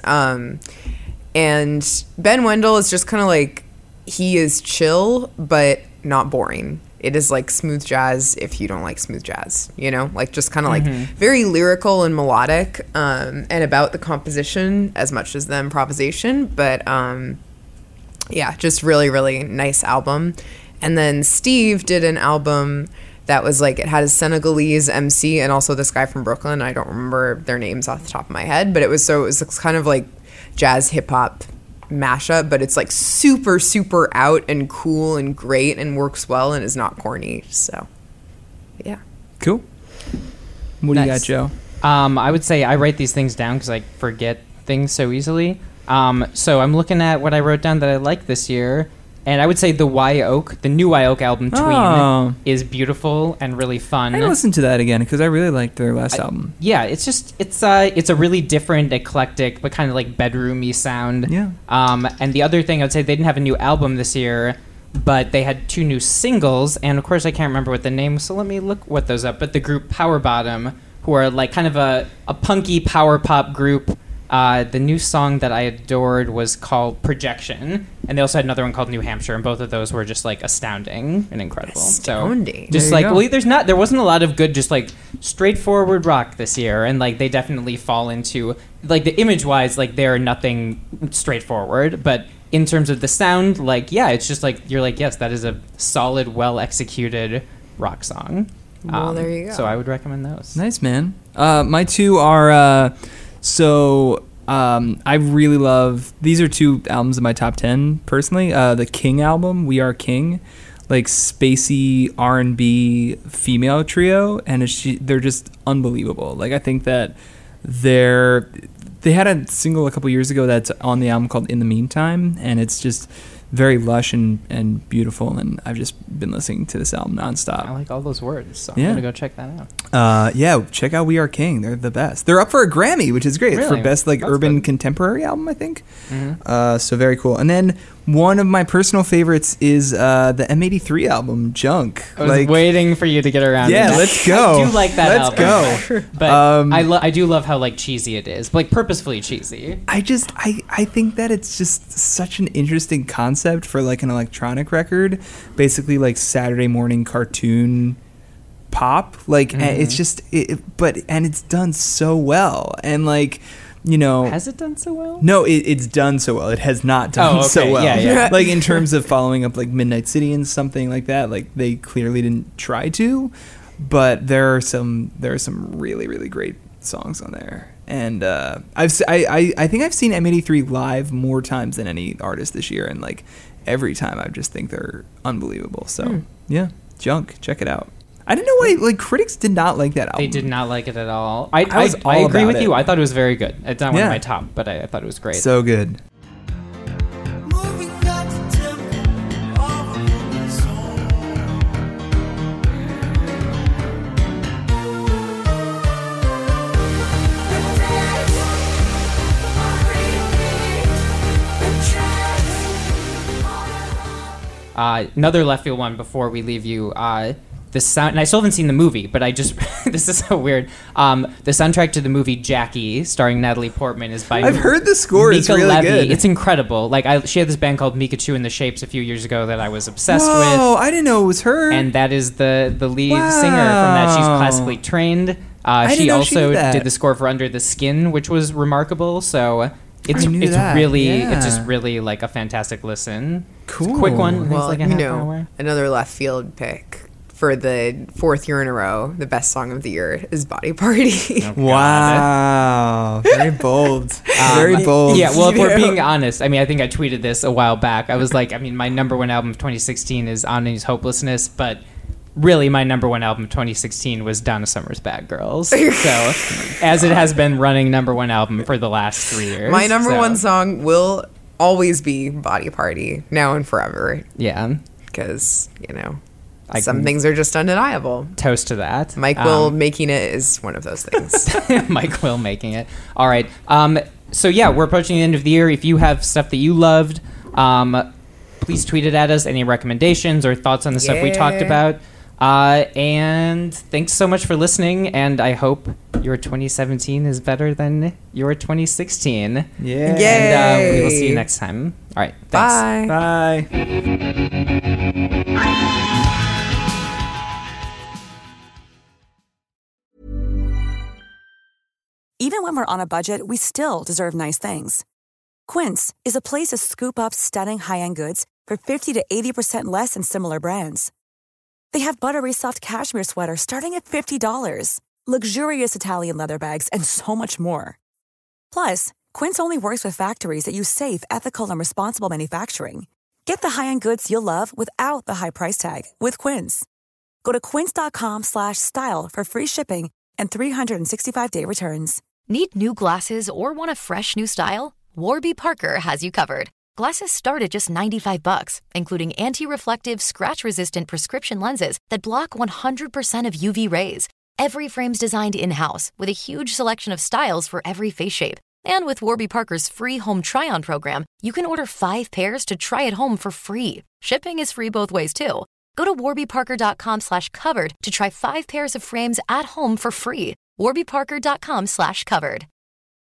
S6: And Ben Wendell is just kind of like, he is chill but not boring. It is like smooth jazz if you don't like smooth jazz, like just kind of like very lyrical and melodic, and about the composition as much as the improvisation. But just really, really nice album. And then Steve did an album that was like, it had a Senegalese MC and also this guy from Brooklyn. I don't remember their names off the top of my head, but it was kind of like jazz hip hop mashup, but it's like super, super out and cool and great and works well and is not corny. So, yeah.
S7: Cool. What do you got, Joe?
S5: I would say I write these things down because I forget things so easily. So I'm looking at what I wrote down that I liked this year. And I would say the new Wye Oak album, Tween,
S7: Oh.
S5: is beautiful and really fun.
S7: I gotta listen to that again because I really liked their last album.
S5: Yeah, it's a really different, eclectic, but kind of like bedroomy sound.
S7: Yeah.
S5: And the other thing I would say, they didn't have a new album this year, but they had 2 new singles, and of course I can't remember what the name, so let me look what those up. But the group Power Bottom, who are like kind of a punky power pop group. The new song that I adored was called Projection, and they also had another one called New Hampshire, and both of those were just like astounding and incredible.
S6: Astounding.
S5: So, just
S7: There you
S5: like,
S7: go.
S5: there wasn't a lot of good, just like straightforward rock this year, and like they definitely fall into like the image-wise, like they're nothing straightforward, but in terms of the sound, like it's just like you're like, yes, that is a solid, well-executed rock song.
S6: Well, there you go.
S5: So I would recommend those.
S7: Nice, man. My 2 are I really love, these are 2 albums in my top 10 personally. The King album, We Are King, like spacey R&B female trio, and they're just unbelievable. Like I think that they had a single a couple years ago that's on the album called In the Meantime, and it's just very lush and beautiful, and I've just been listening to this album nonstop.
S5: I like all those words, so I'm
S7: Yeah.
S5: gonna go check that out.
S7: Check out We Are King. They're the best. They're up for a Grammy, which is great,
S5: Really?
S7: for best like
S5: That's
S7: urban
S5: good.
S7: contemporary album, I think. So very cool. And then one of my personal favorites is the M83 album, Junk.
S5: I was waiting for you to get around.
S7: Yeah,
S5: to that.
S7: let's go.
S5: I do like that
S7: Let's
S5: album.
S7: go.
S5: But I do love how like cheesy it is, like purposefully cheesy.
S7: I think that it's just such an interesting concept for like an electronic record, basically like Saturday morning cartoon pop. Like and it's just and it's done so well, and like, you know,
S5: Has it done so well?
S7: no, it's done so well. It has not done so
S5: okay.
S7: well.
S5: Yeah.
S7: Like in terms of following up like Midnight City and something like that, like they clearly didn't try to, but there are some really, really great songs on there. And I think I've seen M83 live more times than any artist this year, and like every time I just think they're unbelievable. So yeah, Junk, check it out. I didn't know why like critics did not like that album.
S5: They did not like it at all. I
S7: was all
S5: agree
S7: about
S5: with
S7: it.
S5: you. I thought it was very good. It's not one of
S7: Yeah.
S5: my top, but I thought it was great.
S7: So good.
S5: Another left field one before we leave you. The sound, and I still haven't seen the movie, but I just this is so weird. The soundtrack to the movie Jackie, starring Natalie Portman, is by
S7: I've heard the score. It's
S5: Mika
S7: really
S5: Levy.
S7: good.
S5: It's incredible. Like she had this band called Mikachu and the Shapes a few years ago that I was obsessed with.
S7: Oh, I didn't know it was her.
S5: And that is the lead singer from that. She's classically trained.
S7: didn't
S5: She
S7: know she
S5: also
S7: did that.
S5: did the score for Under the Skin, which was remarkable. So it's
S7: I knew that,
S5: it's just
S7: yeah.
S5: really like a fantastic listen.
S7: Cool.
S5: It's a quick one.
S6: Well,
S5: it's like a
S6: you
S5: half
S6: know,
S5: hour.
S6: another left field pick for the 4th year in a row. The best song of the year is Body Party.
S7: Wow. Very bold. Very bold.
S5: Yeah, well, if
S6: You
S5: we're
S6: know?
S5: being honest, I mean, I think I tweeted this a while back. I was like, I mean, my number one album of 2016 is Omni's Hopelessness, but really my number one album of 2016 was Donna Summer's Bad Girls. So, as it has been running number one album for the last 3 years.
S6: My number
S5: so,
S6: one song will always be Body Party, now and forever,
S5: Yeah,
S6: because, you know,
S5: I
S6: some
S5: can-
S6: things are just undeniable.
S5: toast to that.
S6: Mike Will making it is one of those things.
S5: Mike Will making it. All right. So yeah, we're approaching the end of the year. If you have stuff that you loved, please tweet it at us. Any recommendations or thoughts on the stuff we talked
S6: Yeah.
S5: about. And thanks so much for listening. And I hope your 2017 is better than your 2016.
S7: Yeah.
S5: And we will see you
S6: Yay.
S5: next time. All right. Thanks.
S6: Bye.
S7: Bye.
S12: Even when we're on a budget, we still deserve nice things. Quince is a place to scoop up stunning high-end goods for 50 to 80% less than similar brands. They have buttery soft cashmere sweaters starting at $50, luxurious Italian leather bags, and so much more. Plus, Quince only works with factories that use safe, ethical, and responsible manufacturing. Get the high-end goods you'll love without the high price tag with Quince. Go to quince.com/style for free shipping and 365-day returns.
S13: Need new glasses or want a fresh new style? Warby Parker has you covered. Glasses start at just $95, including anti-reflective, scratch-resistant prescription lenses that block 100% of UV rays. Every frame's designed in-house with a huge selection of styles for every face shape. And with Warby Parker's free home try-on program, you can order 5 pairs to try at home for free. Shipping is free both ways, too. Go to warbyparker.com/covered to try 5 pairs of frames at home for free. warbyparker.com/covered.